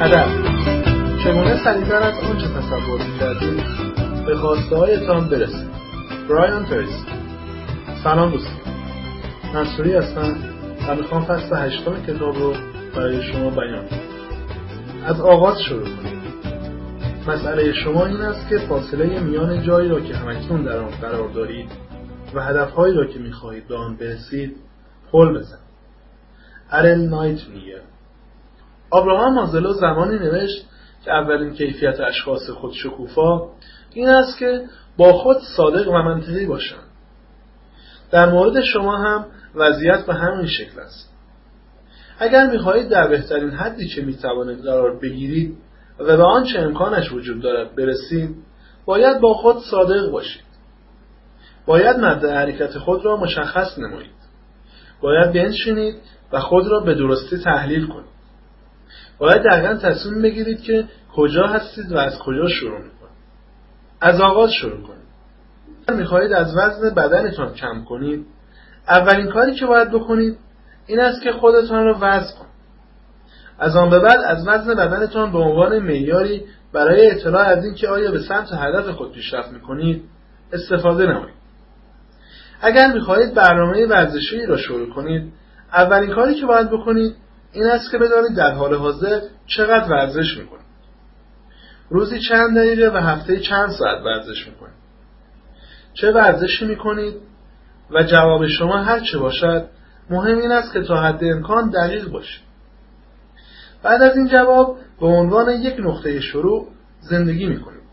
هدف: چگونه سریعتر از آنچه تصور می‌کردید به خواسته‌هایتان برسید. برایان تریسی. سلام دوستان، منصوری هستم و میخوام فصل 8 کتاب رو برای شما بیان کنم. از آغاز شروع کنید. مسئله شما این است که فاصله میان جایی را که همکنون در آن قرار دارید و هدفهایی را که میخواهید به آن برسید پل بزنید. ارل نایتینگل. آبراهام مازلو زمانی نوشت که اولین کیفیت اشخاص خودشکوفا این است که با خود صادق و منطقی باشند. در مورد شما هم وضعیت به همین شکل است. اگر می‌خواهید در بهترین حدی که می‌توانید قرار بگیرید و به آنچه امکانش وجود دارد برسید، باید با خود صادق باشید. باید مبدأ حرکت خود را مشخص نمایید. باید بنشینید و خود را به درستی تحلیل کنید. باید دقیقاً تصمیم بگیرید که کجا هستید و از کجا شروع می‌کنید. از آغاز شروع کنید. اگر می‌خواهید از وزن بدنتان کم کنید، اولین کاری که باید بکنید این است که خودتان را وزن کنید. از آن به بعد از وزن بدنتان به عنوان معیاری برای اطلاع از این که آیا به سمت هدف خود پیشرفت می‌کنید استفاده نمایید. اگر می‌خواهید برنامه ورزشی را شروع کنید، اولین کاری که باید بکنید این است که بدانید در حال حاضر چقدر ورزش می‌کنید. روزی چند دقیقه و هفته‌ای چند ساعت ورزش می‌کنید. چه ورزشی می‌کنید؟ و جواب شما هر چه باشد، مهم این است که تا حد امکان دقیق باشید. بعد از این جواب به عنوان یک نقطه شروع زندگی می‌کنید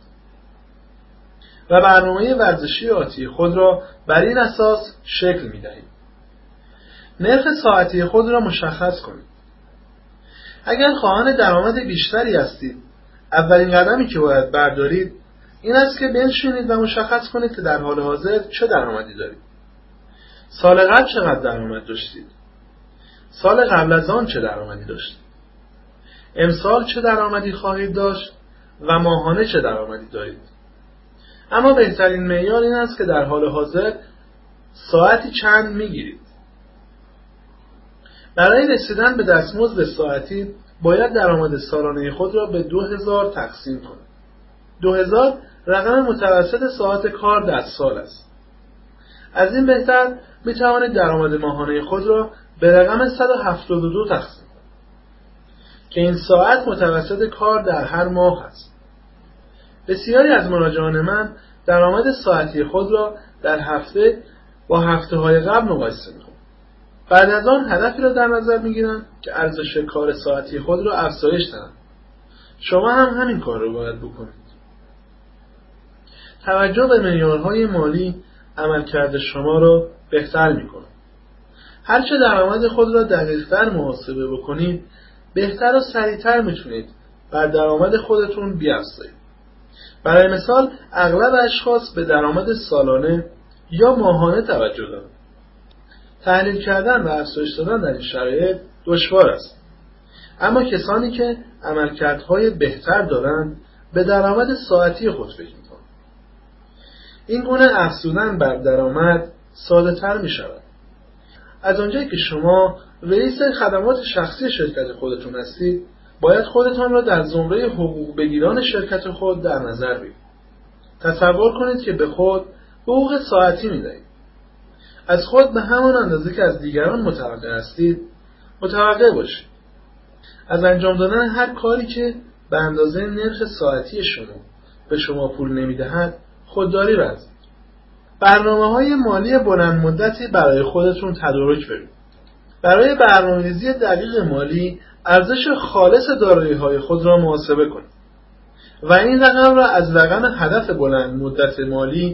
و برنامه ورزشی آتی خود را بر این اساس شکل می‌دهید. نرخ ساعتی خود را مشخص کنید. اگر خواهان درآمد بیشتری هستید، اولین قدمی که باید بردارید این است که بنشینید و مشخص کنید که در حال حاضر چه درآمدی دارید. سال قبل چقدر درآمد داشتید؟ سال قبل از آن چه درآمدی داشتید؟ امسال چه درآمدی خواهید داشت و ماهانه چه درآمدی دارید؟ اما بهترین معیار این است که در حال حاضر ساعتی چند میگیرید. برای رسیدن به دستمزد ساعتی باید درآمد سالانه خود را به 2000 تقسیم کنید. 2000 رقم متوسط ساعت کار در سال است. از این بهتر می توانید درآمد ماهانه خود را به رقم 172 تقسیم کنید که این ساعت متوسط کار در هر ماه است. بسیاری از مراجعان من درآمد ساعتی خود را در هفته با هفته‌های قبل مقایسه می‌کنند. بعد از آن هدفی را در نظر می‌گیرند که ارزش کار ساعتی خود را افزایش دهند. شما هم همین کار را باید بکنید. توجه به معیارهای مالی عملکرد شما را بهتر می‌کند. هرچه درآمد خود را دقیق‌تر محاسبه بکنید، بهتر و سریعتر می‌تونید بر درآمد خودتون بیافزایید. برای مثال، اغلب اشخاص به درآمد سالانه یا ماهانه توجه دارند. تحلیل کردن و افزایش دادن در این شرایط دشوار است. اما کسانی که عملکردهای بهتر دارند به درآمد ساعتی خود فکر می‌کنند. این گونه افزودن بر درآمد ساده‌تر می‌شود. از آنجایی که شما رئیس خدمات شخصی شرکت خودتون هستید، باید خودتان را در زمره حقوق بگیران شرکت خود در نظر بگیرید. تصور کنید که به خود حقوق ساعتی می‌دهید. از خود به همان اندازه که از دیگران متوقع هستید، متوقع باشید. از انجام دادن هر کاری که به اندازه نرخ ساعتی شما به شما پول نمی‌دهد، خودداری ورزید. برنامه‌های مالی بلند مدتی برای خودتون تدارک برید. برای برنامه‌ریزی دقیق مالی، ارزش خالص دارایی‌های خود را محاسبه کنید و این رقم را از رقم هدف بلند مدت مالی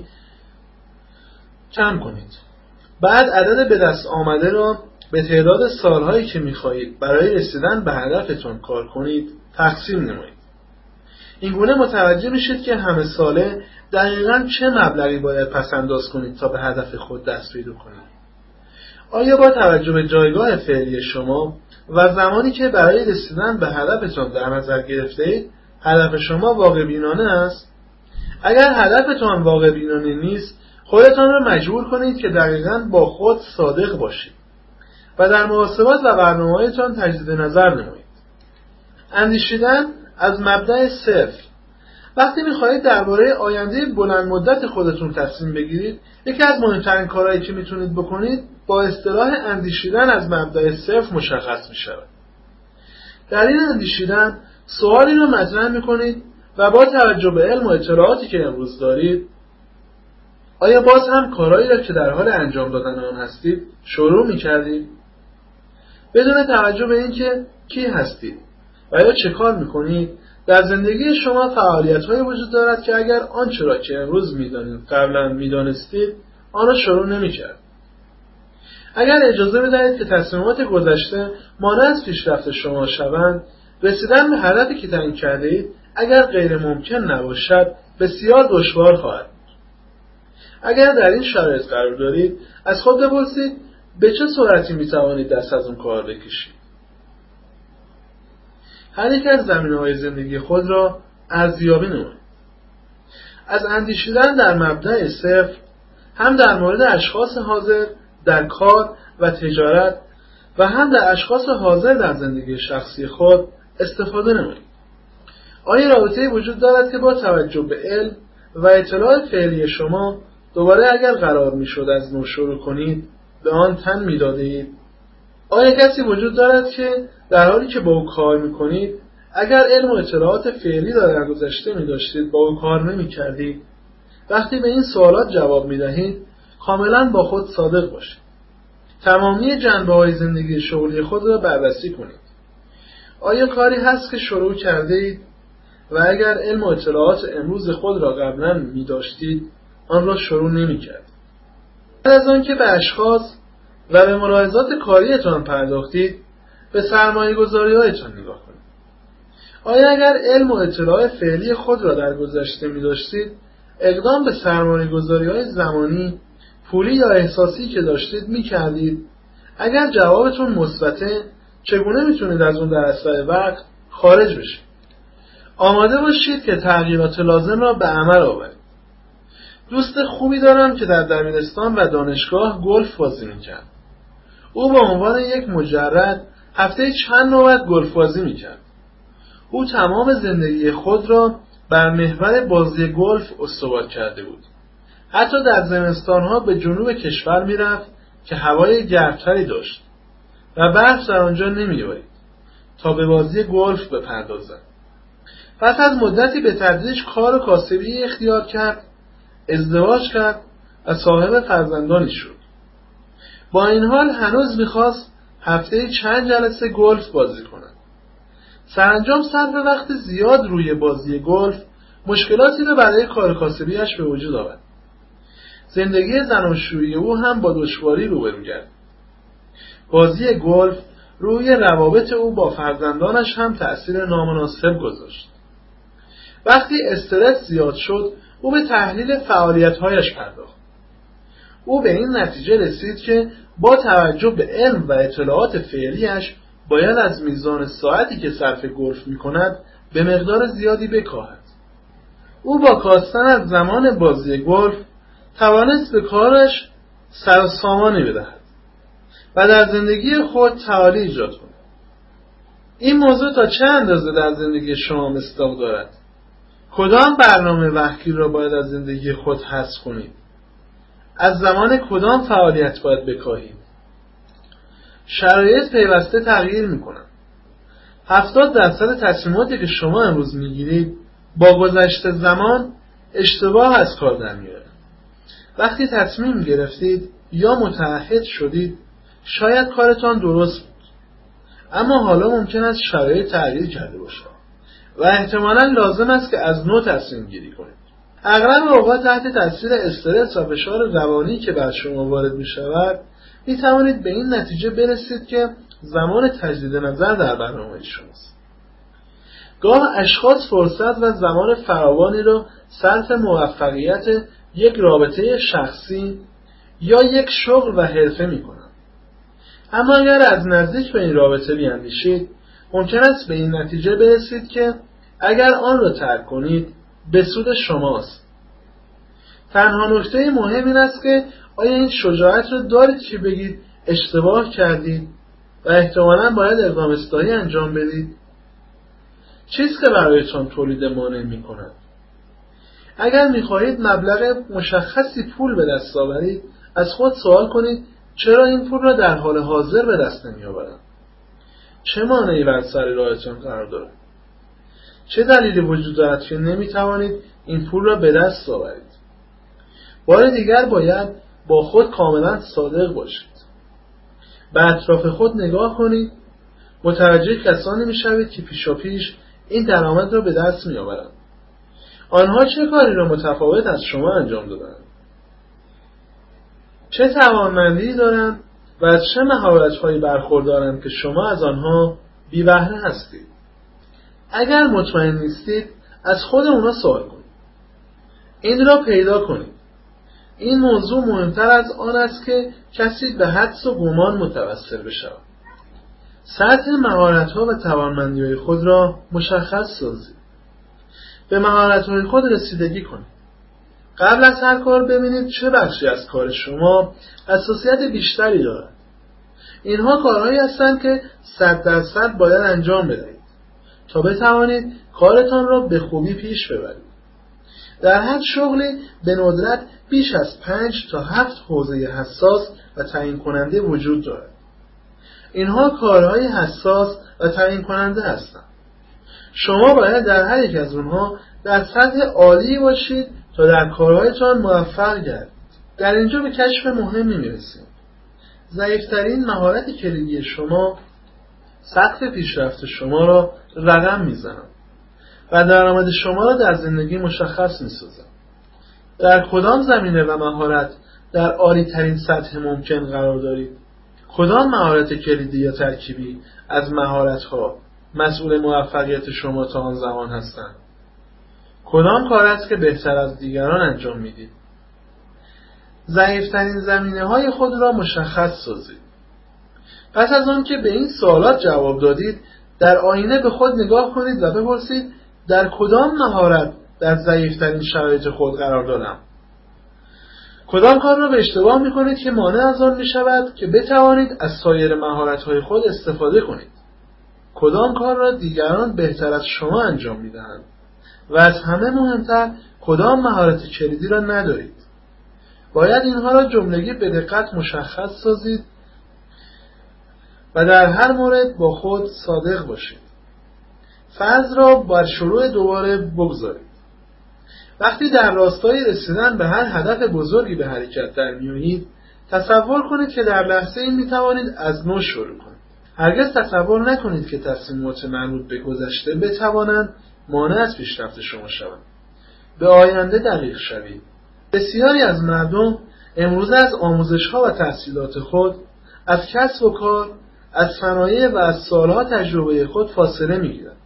کم کنید. بعد عدد به دست آمده را به تعداد سال‌هایی که می‌خواهید برای رسیدن به هدفتون کار کنید تقسیم نمایید. این گونه متوجه میشید که همه ساله دقیقاً چه مبلغی باید پس‌انداز کنید تا به هدف خود دست پیدا کنید. آیا با توجه به جایگاه فعلی شما و زمانی که برای رسیدن به هدفتان در نظر گرفته‌اید، هدف شما واقع بینانه است؟ اگر هدفتان واقع بینانه نیست، خودتان را مجبور کنید که دقیقاً با خود صادق باشید و در محاسبات و برنامه‌هایتان تجدید نظر نمایید. اندیشیدن از مبدأ صفر. وقتی میخواهید درباره آینده بلند مدت خودتون تصمیم بگیرید، یکی از مهمترین کارهایی که میتونید بکنید با اصطلاح اندیشیدن از مبدأ صفر مشخص میشود. در این اندیشیدن سوالی را مطرح میکنید و با توجه به علم و اطلاعاتی که امروز دارید، آیا باز هم کارهایی را که در حال انجام دادن آن هستید شروع میکردید؟ بدون توجه به اینکه کی هستید و یا چه کار میکنید، در زندگی شما فعالیت‌هایی وجود دارد که اگر آنچه را که امروز می‌دانید قبلا می‌دانستید، آن را شروع نمی‌کرد. اگر اجازه بدهید که تصمیمات گذشته مانع از پیشرفت شما شوند، رسیدن به هدفی که تعیین کرده‌اید اگر غیر ممکن نباشد، بسیار دشوار خواهد. اگر در این شرایط قرار دارید، از خود بپرسید به چه صورتی می‌توانید دست از اون کار بکشید. هر یک از زمینه‌های زندگی خود را ارزیابی نمایید. از اندیشیدن در مبدأ صفر هم در مورد اشخاص حاضر در کار و تجارت و هم در اشخاص حاضر در زندگی شخصی خود استفاده نمایید. آیا رابطه‌ای وجود دارد که با توجه به علم و اطلاع فعلی شما دوباره اگر قرار می‌شد از نو شروع کنید به آن تن می‌دادید؟ آیا کسی وجود دارد که در حالی که با او کار میکنید اگر علم و اطلاعات فعلی در گذشته میداشتید با او کار نمیکردید؟ وقتی به این سوالات جواب میدهید کاملا با خود صادق باشید. تمامی جنبه‌های زندگی شغلی خود را بررسی کنید. آیا کاری هست که شروع کرده اید و اگر علم و اطلاعات امروز خود را قبلا میداشتید آن را شروع نمیکردید؟ بعد از آن که به اشخاص و به ملاحظات کاریتان پرداختید، به سرمایه‌گذاری‌هایتان نگاه کنید. آیا اگر علم و اطلاع فعلی خود را در گذشته می‌داشتید، اقدام به سرمایه‌گذاری‌های زمانی، پولی یا احساسی که داشتید می‌کردید؟ اگر جوابتون مثبته، چگونه می‌تونید از اون در اسرع وقت خارج بشید؟ آماده باشید که تغییرات لازم را به عمل آورید. دوست خوبی دارم که در دبیرستان و دانشگاه گلف بازی می‌کرد. او به عنوان یک مجرد هفته چند نوبت گلف بازی میکرد. او تمام زندگی خود را بر محور بازی گلف استوار کرده بود. حتی در زمستانها به جنوب کشور میرفت که هوای گرمتری داشت و برف در آنجا نمیبارید تا به بازی گلف بپردازد. پس از مدتی به تدریج کار کاسبی اختیار کرد، ازدواج کرد و صاحب فرزندانی شد. با این حال هنوز میخواست هفته چند جلسه گلف بازی کند. سرانجام صرف وقت زیاد روی بازی گلف مشکلاتی را برای کار کاسبیش به وجود آورد. زندگی زناشویی او هم با دشواری روبرو گشت. بازی گلف روی روابط او با فرزندانش هم تأثیر نامناسب گذاشت. وقتی استرس زیاد شد، او به تحلیل فعالیت‌هایش پرداخت. او به این نتیجه رسید که با توجه به علم و اطلاعات فعلیش باید از میزان ساعتی که صرف گلف می‌کند به مقدار زیادی بکاهد. او با کاستن از زمان بازی گلف توانست به کارش سر و سامانی بدهد و در زندگی خود تعالی ایجاد کند. این موضوع تا چه اندازه در زندگی شما مصداق دارد؟ کدام برنامه وحکی را باید از زندگی خود حذف کنید؟ از زمان کدام فعالیت باید بکاهید؟ شرایط پیوسته تغییر می‌کنند. 70% تصمیماتی که شما امروز می‌گیرید با گذشت زمان اشتباه از کار در میاد. وقتی تصمیم گرفتید یا متعهد شدید شاید کارتان درست بود، اما حالا ممکن است شرایط تغییر کرده باشد و احتمالاً لازم است که از نو تصمیم گیری کنید. اغلب اوقات تحت تاثیر استرس و فشار روانی که بر شما وارد می شود می توانید به این نتیجه برسید که زمان تجدید نظر در برنامه شماست. گاه اشخاص فرصت و زمان فراوانی را صرف موفقیت یک رابطه شخصی یا یک شغل و حرفه می کنند. اما اگر از نزدیک به این رابطه بیاندیشید ممکن است به این نتیجه برسید که اگر آن را ترک کنید به سود شماست. تنها نکته مهم این است که آیا این شجاعت را دارید که بگید اشتباه کردید و احتمالاً باید اقدام اصلاحی انجام بدید؟ چیزی که برایتان تولید مانع می‌کند. اگر می‌خواهید مبلغ مشخصی پول به دست آورید، از خود سوال کنید چرا این پول را در حال حاضر به دست نمی‌آورم؟ چه مانعی بر سر راهتان قرار دارد؟ چه دلیلی وجود دارد که نمی‌توانید این پول را به دست آورید؟ بار دیگر باید با خود کاملا صادق باشید. به اطراف خود نگاه کنید، متوجه کسانی می‌شوید که پیشاپیش این درآمد را به دست می‌آورند. آنها چه کاری را متفاوت از شما انجام دادند؟ چه توانمندی دارند و از چه مهارت‌هایی برخوردارند که شما از آنها بی بهره هستید؟ اگر مطمئن نیستید از خود اونا سوال کنید. این را پیدا کنید. این موضوع مهمتر از آن است که کسی به حدس و گمان متوسل بشود. سطح مهارت‌ها و توانمندی‌های خود را مشخص سازید. به مهارت‌های خود رسیدگی کنید. قبل از هر کار ببینید چه بخشی از کار شما حساسیت بیشتری دارد. اینها کارهایی هستند که 100% باید انجام بدهید تا بتوانید کارتان را به خوبی پیش ببرید. در هر شغلی به ندرت بیش از 5 تا 7 حوزه حساس و تعیین کننده وجود دارد. اینها کارهای حساس و تعیین کننده هستند. شما باید در هر یک از اونها در سطح عالی باشید تا در کارهایتان موفق گردید. در اینجا به کشف مهمی میرسیم. ضعیفترین مهارت کلیدی شما سقف پیشرفت شما را رقم میزنند و درآمد شما را در زندگی مشخص میسازند. در کدام زمینه و مهارت در عالی ترین سطح ممکن قرار دارید؟ کدام مهارت کلیدی یا ترکیبی از مهارت‌ها مسئول موفقیت شما تا آن زمان هستند؟ کدام کار است که بهتر از دیگران انجام میدید؟ ضعیفترین زمینه‌های خود را مشخص سازید. پس از آن که به این سوالات جواب دادید، در آینه به خود نگاه کنید و بپرسید در کدام مهارت در ضعیفترین شرایط خود قرار دارم؟ کدام کار را به اشتباه می‌کنید که مانع از آن می‌شود که بتوانید از سایر مهارت‌های خود استفاده کنید؟ کدام کار را دیگران بهتر از شما انجام می‌دهند؟ و از همه مهمتر کدام مهارت کلیدی را ندارید؟ باید اینها را جملگی به دقت مشخص سازید و در هر مورد با خود صادق باشید. فرض را بر شروع دوباره بگذارید. وقتی در راستای رسیدن به هر هدف بزرگی به حرکت در میایید، تصور کنید که در لحظه این میتوانید از نو شروع کنید. هرگز تصور نکنید که تصمیمات مربوط به گذشته بتوانند مانع از پیشرفت شما شوند. به آینده دقیق شوید. بسیاری از مردم امروز از آموزش‌ها و تحصیلات خود، از کسب و کار، از صنایع و از سالها تجربه خود فاصله می‌گیرند.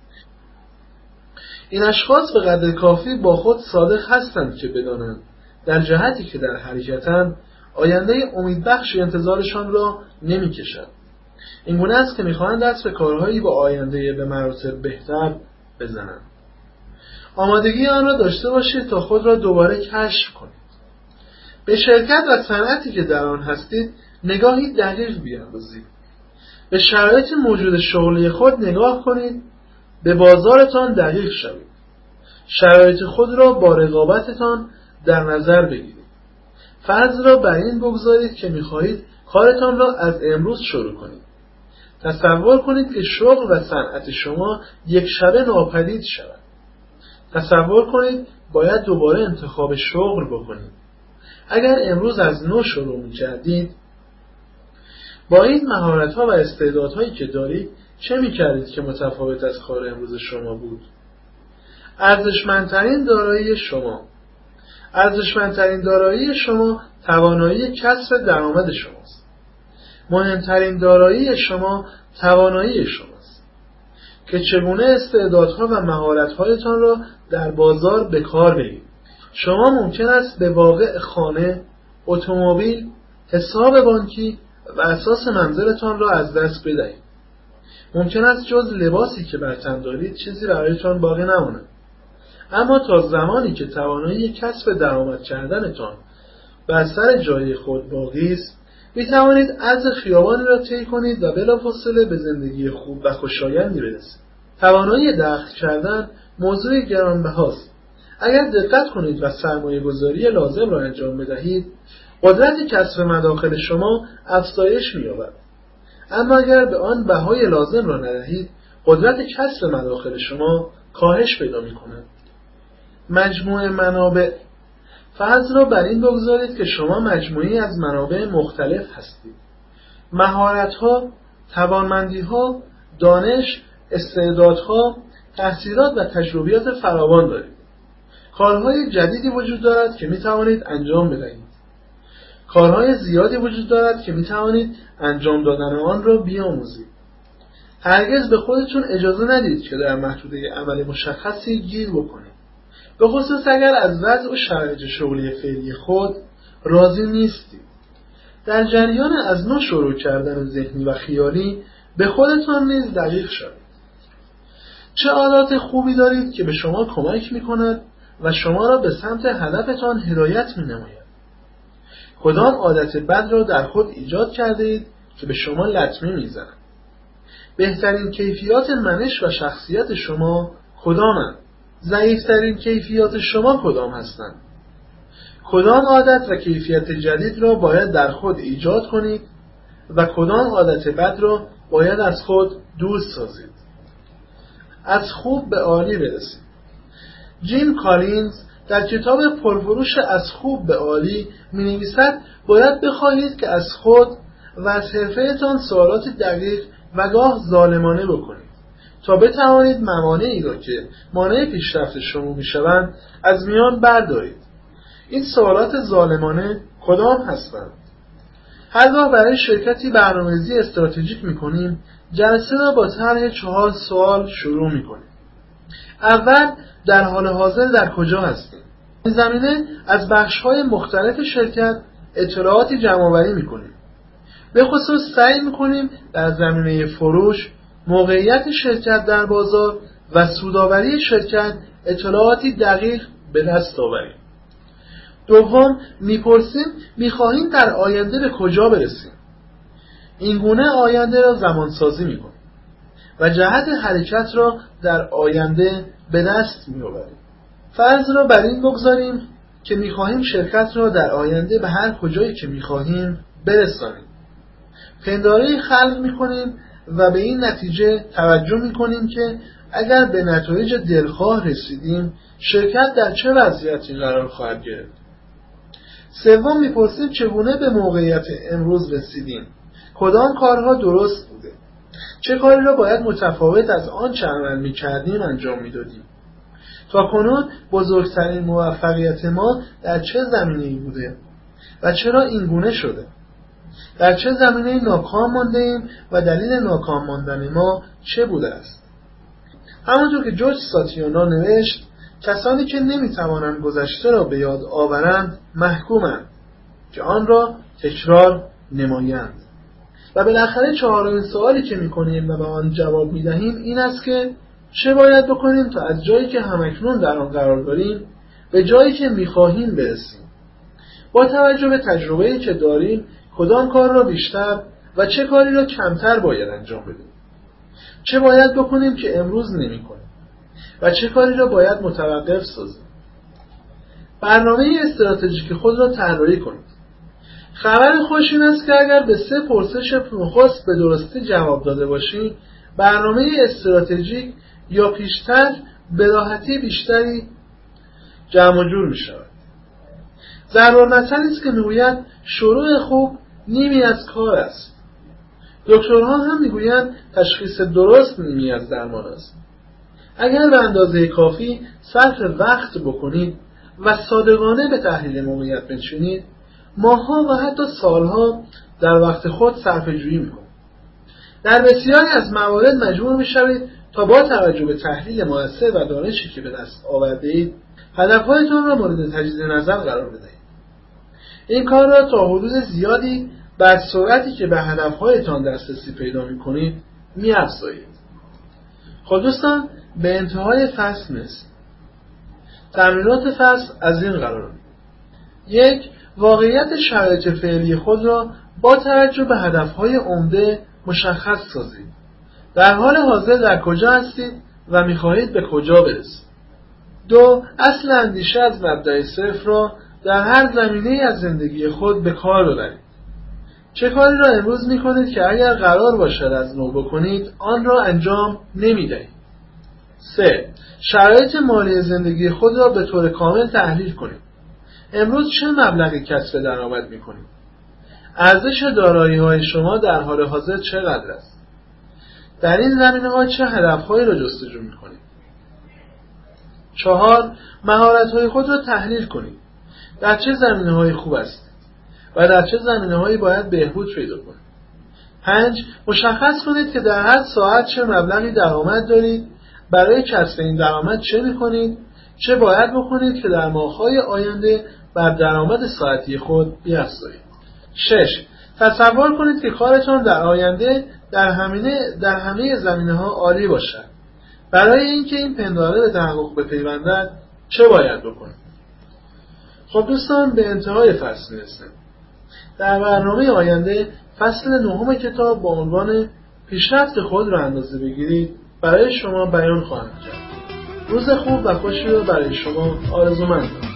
این اشخاص به قدر کافی با خود صادق هستند که بدانند در جهتی که در حرکتند آینده امیدبخشی انتظارشان را نمی‌کشد. این گونه است که می‌خواهند دست به کارهایی با آینده به مراتب بهتر بزنند. آمادگی آن را داشته باشید تا خود را دوباره کشف کنید. به شرکت و صنعتی که در آن هستید نگاهی دقیق بیاندازید. به شرایط موجود شغلی خود نگاه کنید. به بازارتان دقیق شوید. شرایط خود را با رقابتتان در نظر بگیرید. فرض را بر این بگذارید که می‌خواهید کارتان را از امروز شروع کنید. تصور کنید که شغل و صنعت شما یک شبه ناپدید شود. تصور کنید باید دوباره انتخاب شغل بکنید. اگر امروز از نو شروع می‌کردید، با این مهارت‌ها و استعدادهایی که دارید چه می‌کردید که متفاوت از کار امروز شما بود؟ ارزشمندترین دارایی شما توانایی کسب درآمد شماست. مهمترین دارایی شما توانایی شماست که چگونه استعدادها و مهارت‌هایتان را در بازار به کار بگیرید. شما ممکن است به واقع خانه، اتومبیل، حساب بانکی و اساس منزلتان را از دست بدهید. ممکن است جز لباسی که بر تن دارید چیزی برایتان باقی نماند. اما تا زمانی که توانایی کسب درآمد کردنتان بر سر جای خود باقی است، می‌توانید عرض خیابانی را طی کنید و بلافاصله به زندگی خوب و خوشایندی برسید. توانایی دخل کردن موضوع گرانبهاست. اگر دقت کنید و سرمایه گذاری لازم را انجام بدهید، قدرت کسب مداخل شما افزایش می‌یابد. اما اگر به آن بهای لازم را ندهید، قدرت کسب مداخل شما کاهش پیدا می‌کند. مجموعه منابع. فرض را بر این بگذارید که شما مجموعه‌ای از منابع مختلف هستید. مهارت‌ها، توانمندی‌ها، دانش، استعدادها، تحصیلات و تجربیات فراوان دارید. کارهای جدیدی وجود دارد که می‌توانید انجام بدهید. کارهای زیادی وجود دارد که می‌توانید انجام دادن آن را بیاموزید. هرگز به خودتون اجازه ندید که در محدوده عمل مشخصی گیر بکنید. به خصوص اگر از وضع و شرایط شغلی فعلی خود راضی نیستید. در جریان از نوع شروع کردن ذهنی و خیالی به خودتان نیز دقیق شوید. چه عادات خوبی دارید که به شما کمک می‌کند و شما را به سمت هدفتان هدایت می‌نماید؟ کدام عادت بد را در خود ایجاد کرده اید که به شما لطمه می‌زند؟ بهترین کیفیات منش و شخصیت شما کدامند؟ ضعیف‌ترین کیفیات شما کدام هستند؟ کدام عادت و کیفیت جدید را باید در خود ایجاد کنید و کدام عادت بد را باید از خود دور سازید؟ از خوب به عالی برسید. جیم کالینز در کتاب پرفروش از خوب به عالی می‌نویسد باید بخواهید که از خود و از حرفه‌تان سوالات دقیق و گاه ظالمانه بکنید تا بتوانید موانعی را که مانع پیشرفت شما می‌شوند از میان بردارید. این سوالات ظالمانه کدام هستند؟ هرگاه برای شرکتی برنامه‌ریزی استراتژیک می‌کنیم، جلسه را با طرح 4 سوال شروع می‌کنیم. اول، در حال حاضر در کجا هستیم؟ این زمینه از بخش‌های مختلف شرکت اطلاعاتی جمع‌آوری می‌کنیم. به خصوص سعی می‌کنیم در زمینه فروش، موقعیت شرکت در بازار و سودآوری شرکت اطلاعاتی دقیق به دست آوریم. دوم، می‌پرسیم می‌خواهیم در آینده به کجا برسیم. این گونه آینده را زمانسازی می‌کنیم و جهت حرکت را در آینده به دست می‌آوریم. فرض را بر این بگذاریم که می‌خواهیم شرکت را در آینده به هر کجایی که می‌خواهیم برسانیم. پنداری خلق می‌کنیم و به این نتیجه توجه می‌کنیم که اگر به نتایج دلخواه رسیدیم، شرکت در چه وضعیتی قرار خواهد گرفت. سوم، می‌پرسیم چگونه به موقعیت امروز رسیدیم. کدام کارها درست بوده؟ چه کاری را باید متفاوت از آنچه عمل می‌کردیم انجام می‌دادیم؟ تاکنون بزرگترین موفقیت ما در چه زمینه‌ای بوده و چرا این گونه شده؟ در چه زمینه‌ای ناکام مانده‌ایم و دلیل ناکام ماندن ما چه بوده است؟ همانطور که جورج ساتیانا نوشت، کسانی که نمی‌توانند گذشته را به یاد آورند محکومند که آن را تکرار نمایند. و بالاخره 4مین سوالی که می‌کنیم و به آن جواب می‌دهیم این است که چه باید بکنیم تا از جایی که همکنون در آن قرار داریم به جایی که می‌خواهیم برسیم. با توجه به تجربه‌ای که داریم کدام کار را بیشتر و چه کاری را کمتر باید انجام بدیم. چه باید بکنیم که امروز نمی‌کنیم و چه کاری را باید متوقف سازیم. برنامه استراتژیک خود را طراحی کنید. خبر خوش این است که اگر به 3 پرسش نخست به درستی جواب داده باشید، برنامه استراتژیک یا پیشتر به راحتی بیشتری جمع و جور می شود. ضرب‌المثلی است که میگوید شروع خوب نیمی از کار است. دکترها هم میگویند تشخیص درست نیمی از درمان است. اگر به اندازه کافی صرف وقت بکنید و صادقانه به تحلیل موقعیت بنشینید، ماه‌ها و حتی سالها در وقت خود صرفه‌جویی می‌کنید. در بسیاری از موارد مجبور می‌شوید تا با توجه به تحلیل مؤثر و دانشی که به دست آورده‌اید، هدف‌هایتان را مورد تجدید نظر قرار بدهید. این کار را تا حدود زیادی بر سرعتی که به هدف‌هایتان دسترسی پیدا می‌کنید می‌افزایید. خب دوستان، به انتهای فصل رسیدیم. تمرینات فصل از این قرار: 1. واقعیت شرایط فعلی خود را با توجه به هدف‌های عمده مشخص سازید. در حال حاضر در کجا هستید و میخواهید به کجا برسید. 2. اصل اندیشه از مبدأ صفر را در هر زمینه از زندگی خود به کار ببرید. چه کاری را امروز میکنید که اگر قرار باشد از نو بکنید آن را انجام نمیدهید. 3. شرایط مالی زندگی خود را به طور کامل تحلیل کنید. امروز چه مبلغی کسب درآمد میکنید؟ ارزش دارایی‌های شما در حال حاضر چقدر است؟ در این زمینه‌ها چه هدف‌هایی را جستجو میکنید؟ 4. مهارت‌های خود را تحلیل کنید. در چه زمینه‌هایی خوب است و در چه زمینه‌هایی باید بهبود پیدا کنید. 5. مشخص کنید که در هر ساعت چه مبلغی درآمد دارید، برای کسب این درآمد چه می‌کنید، چه باید بکنید که در ماه‌های آینده بر درآمد ساعتی خود بیفزایید. 6. تصور کنید که کارتان در آینده در همه زمینه‌ها عالی باشد. برای اینکه این پنداره به تحقق بپیوندد چه باید بکنید؟ خب دوستان، به انتهای فصل میرسیم. در برنامه آینده فصل 9 کتاب با عنوان پیشرفت خود را اندازه بگیرید برای شما بیان خواهم کرد. روز خوب و خوشی را برای شما آرزومندم.